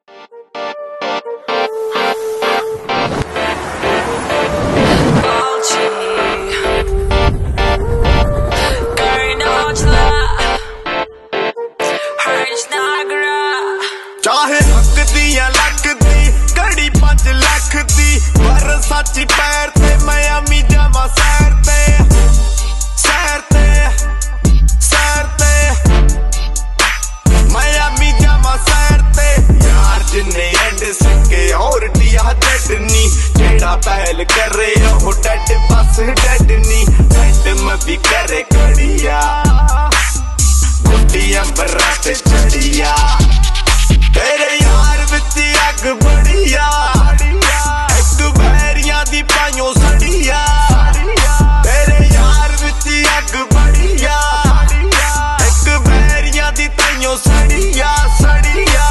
चाहे हक दी या लक दी घड़ी 5 लाख दी पर सच्ची पैर ते मैं अमी जावा सैर ते सैर ते सैर ते मैं अमी जावा सैर ते यार जिन्ने एंड सके और दिया डडनी जेड़ा पहल करे ओ डड बस डडनी एंड में भी करे कड़िया गुड्डियां बरात चढ़िया तेरे यार विच अग बड़िया एक बैरिया दी पाइयों सड़िया तेरे यार विच अग बड़िया एक बैरिया दी पाइयों सड़िया सड़िया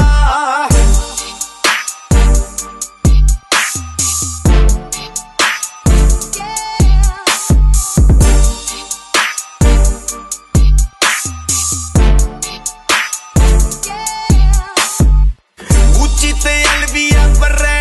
Gucci te alvia per